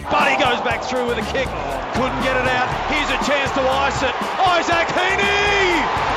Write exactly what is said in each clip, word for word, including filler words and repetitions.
Buddy goes back through with a kick. Couldn't get it out. Here's a chance to ice it. Isaac Heaney!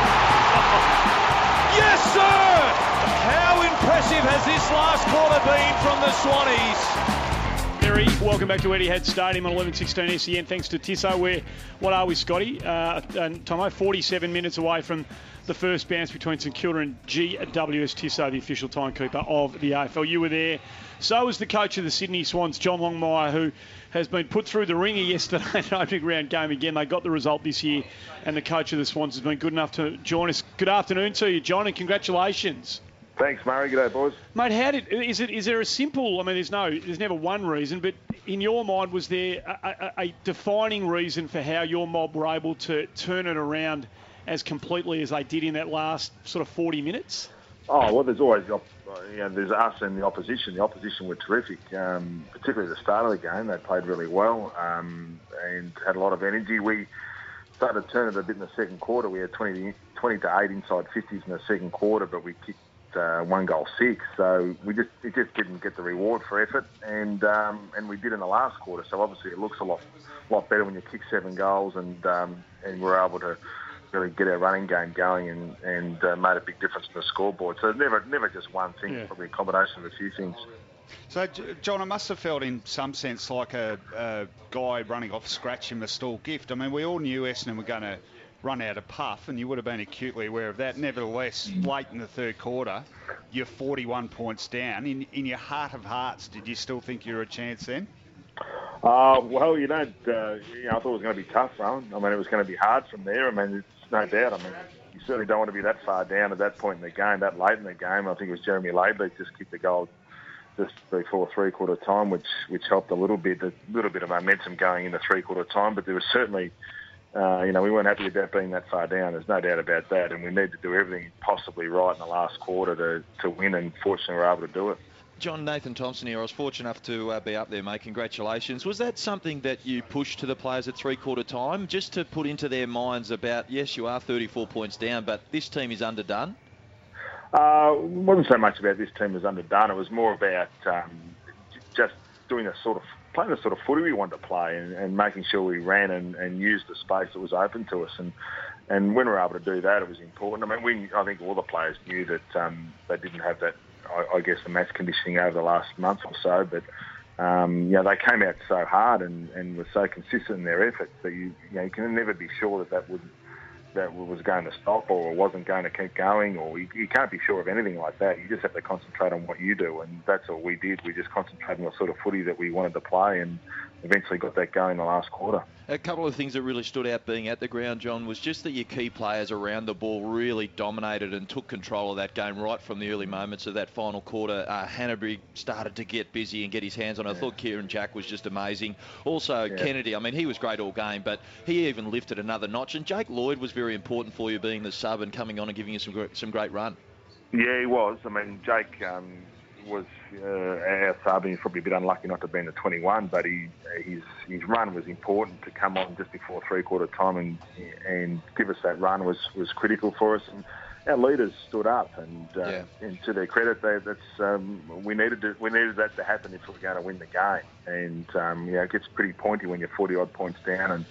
Yes, sir! How impressive has this last quarter been from the Swannies? Terry, welcome back to Etihad Stadium on eleven sixteen S E N. Thanks to Tissot. We're, what are we, Scotty? Uh, and Tomo, forty-seven minutes away from the first bounce between St Kilda and G W S Tissot, the official timekeeper of the A F L. You were there. So was the coach of the Sydney Swans, John Longmire, who has been put through the ringer yesterday in an opening round game again. They got the result this year, and the coach of the Swans has been good enough to join us. Good afternoon to you, John, and congratulations. Thanks, Murray. G'day, boys. Mate, how did is it? Is there a simple? I mean, there's no, there's never one reason, but in your mind, was there a, a, a defining reason for how your mob were able to turn it around as completely as they did in that last sort of forty minutes? Oh well, there's always the op- you know, there's us and the opposition. The opposition were terrific, um, particularly at the start of the game. They played really well um, and had a lot of energy. We started turning it a bit in the second quarter. We had twenty, twenty to eight inside fifties in the second quarter, but we kicked Uh, one goal six, so we just it just didn't get the reward for effort, and um, and we did in the last quarter. So obviously it looks a lot lot better when you kick seven goals, and um, and we're able to really get our running game going, and and uh, made a big difference in the scoreboard. So never never just one thing, yeah. Probably a combination of a few things. So, John, it must have felt in some sense like a, a guy running off scratch in the stall gift. I mean, we all knew Essendon were going to run out of puff, and you would have been acutely aware of that. Nevertheless, late in the third quarter, you're forty-one points down. In in your heart of hearts, did you still think you were a chance then? Uh, well, you don't. Uh, you know, I thought it was going to be tough, Rowan. I mean, it was going to be hard from there. I mean, it's no doubt. I mean, you certainly don't want to be that far down at that point in the game, that late in the game. I think it was Jeremy Laidley just kicked the goal just before three-quarter time, which which helped a little bit, a little bit of momentum going into three-quarter time. But there was certainly... Uh, you know, we weren't happy about being that far down. There's no doubt about that. And we need to do everything possibly right in the last quarter to, to win, and fortunately we're able to do it. John, Nathan Thompson here. I was fortunate enough to uh, be up there, mate. Congratulations. Was that something that you pushed to the players at three-quarter time, just to put into their minds about, yes, you are thirty-four points down, but this team is underdone? Uh, it wasn't so much about this team was underdone. It was more about um, just doing a sort of playing the sort of footy we wanted to play, and, and making sure we ran and, and used the space that was open to us. And and when we were able to do that, it was important. I mean, we I think all the players knew that um, they didn't have that, I, I guess, the match conditioning over the last month or so. But um, you know, they came out so hard and, and were so consistent in their efforts that you you know you can never be sure that that would that was going to stop or wasn't going to keep going, or you, you can't be sure of anything like that. You just have to concentrate on what you do, and that's all we did. We just concentrated on the sort of footy that we wanted to play, and eventually got that going in the last quarter. A couple of things that really stood out being at the ground, John, was just that your key players around the ball really dominated and took control of that game right from the early moments of that final quarter. Uh, Hanbury started to get busy and get his hands on it. I thought Kieran Jack was just amazing. Also, yeah. Kennedy, I mean, he was great all game, but he even lifted another notch. And Jake Lloyd was very important for you being the sub and coming on and giving you some great, some great run. Yeah, he was. I mean, Jake um, was uh, our sub. He's probably a bit unlucky not to be in the twenty-one, but he his his run was important to come on just before three-quarter time and and give us that run was, was critical for us. And our leaders stood up, and, uh, yeah. and to their credit, they, that's um, we needed to, we needed that to happen if we were going to win the game. And um, you know, it gets pretty pointy when you're forty odd points down, and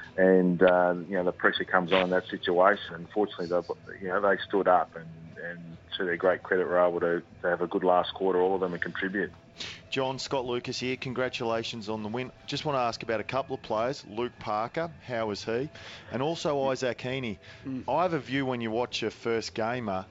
and uh, you know the pressure comes on in that situation. Unfortunately, they you know they stood up, and, and to their great credit, were able to, to have a good last quarter, all of them, and contribute. John, Scott Lucas here. Congratulations on the win. Just want to ask about a couple of players. Luke Parker, how is he? And also Isaac Heaney. Mm. I have a view when you watch a first gamer,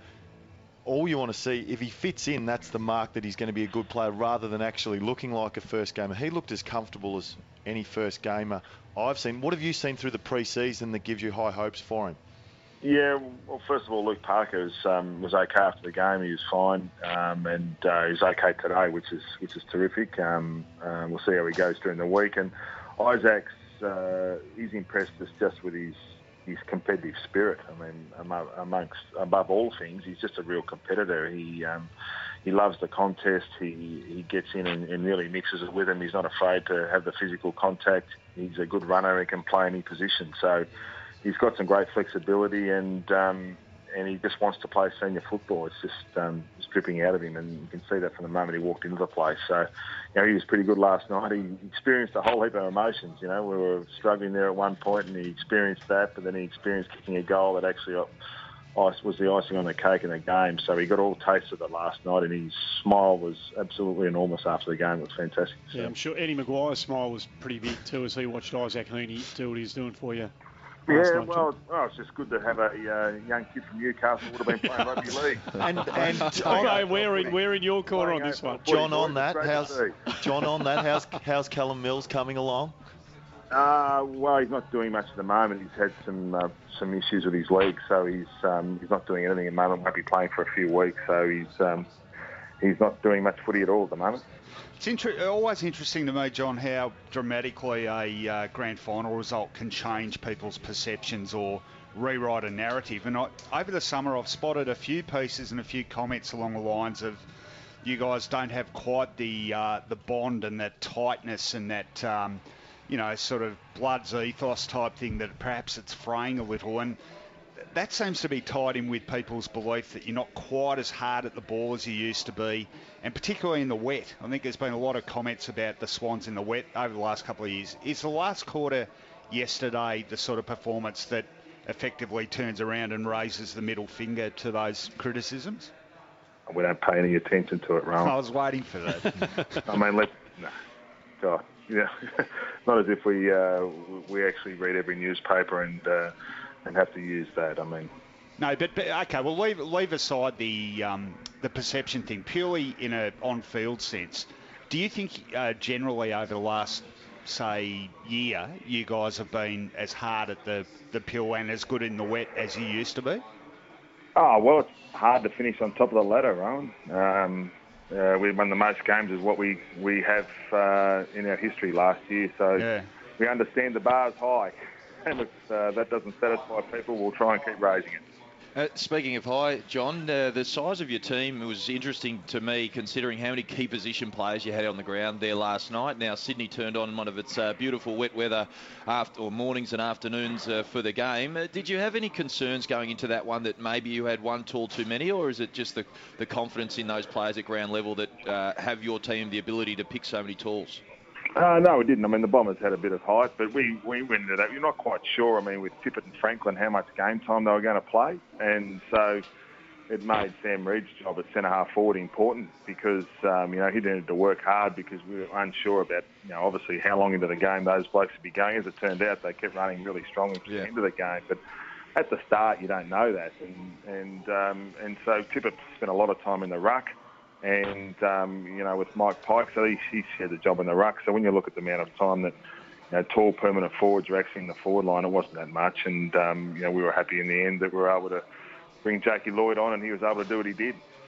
all you want to see, if he fits in, that's the mark that he's going to be a good player, rather than actually looking like a first gamer. He looked as comfortable as any first gamer I've seen. What have you seen through the pre-season that gives you high hopes for him? Yeah, well, first of all, Luke Parker was, um, was okay after the game. He was fine, um, and uh, he's okay today, which is which is terrific. Um, uh, we'll see how he goes during the week. And Isaac's uh, he's impressed us just with his his competitive spirit. I mean, among, amongst above all things, he's just a real competitor. He um, he loves the contest. He he gets in and, and really mixes it with him. He's not afraid to have the physical contact. He's a good runner and can play any position. So he's got some great flexibility, and um, and he just wants to play senior football. It's just um, it's dripping out of him, and you can see that from the moment he walked into the place. So, you know, he was pretty good last night. He experienced a whole heap of emotions. You know, we were struggling there at one point, and he experienced that, but then he experienced kicking a goal that actually ice was the icing on the cake in the game. So he got all taste of it last night, and his smile was absolutely enormous after the game. It was fantastic. So. Yeah, I'm sure Eddie Maguire's smile was pretty big too as he watched Isaac Heaney do what he's doing for you. Yeah, well, well, it's just good to have a uh, young kid from Newcastle who would have been playing rugby league. and and okay, we're in we're in your corner on this one, John. On that, how's John? On that, how's how's Callum Mills coming along? Uh, well, he's not doing much at the moment. He's had some uh, some issues with his leg, so he's um, he's not doing anything at the moment. Won't be playing for a few weeks, so he's um, he's not doing much footy at all at the moment. It's inter- always interesting to me, John, how dramatically a uh, grand final result can change people's perceptions or rewrite a narrative. And I, over the summer, I've spotted a few pieces and a few comments along the lines of you guys don't have quite the uh, the bond and that tightness and that um, you know sort of Bloods ethos type thing, that perhaps it's fraying a little. And that seems to be tied in with people's belief that you're not quite as hard at the ball as you used to be, and particularly in the wet. I think there's been a lot of comments about the Swans in the wet over the last couple of years. Is the last quarter yesterday the sort of performance that effectively turns around and raises the middle finger to those criticisms? We don't pay any attention to it, Ron. I was waiting for that. I mean, let's... No. God, yeah. Not as if we uh, we actually read every newspaper and... Uh, and have to use that. I mean, no, but, but okay. Well, leave leave aside the um, the perception thing. Purely in a on-field sense, do you think uh, generally over the last say year, you guys have been as hard at the the pill and as good in the wet as you used to be? Oh well, it's hard to finish on top of the ladder, Rowan. Um, uh, we won the most games is what we we have uh, in our history last year, so yeah. We understand the bar's high. And if uh, that doesn't satisfy people, we'll try and keep raising it. Uh, speaking of high, John, uh, the size of your team was interesting to me, considering how many key position players you had on the ground there last night. Now, Sydney turned on one of its uh, beautiful wet weather after, or mornings and afternoons uh, for the game. Uh, did you have any concerns going into that one that maybe you had one tall too many, or is it just the, the confidence in those players at ground level that uh, have your team the ability to pick so many talls? Uh, no, we didn't. I mean, the Bombers had a bit of height, but we, we went into that. You're not quite sure, I mean, with Tippett and Franklin, how much game time they were going to play. And so it made Sam Reid's job at centre-half forward important because, um, you know, he needed to work hard because we were unsure about, you know, obviously how long into the game those blokes would be going. As it turned out, they kept running really strongly to the end of the game. But at the start, you don't know that. And, and, um, and so Tippett spent a lot of time in the ruck. And, um, you know, with Mike Pike, so he, he shared the job in the ruck. So when you look at the amount of time that, you know, tall permanent forwards are actually in the forward line, it wasn't that much. And, um, you know, we were happy in the end that we were able to bring Jackie Lloyd on and he was able to do what he did.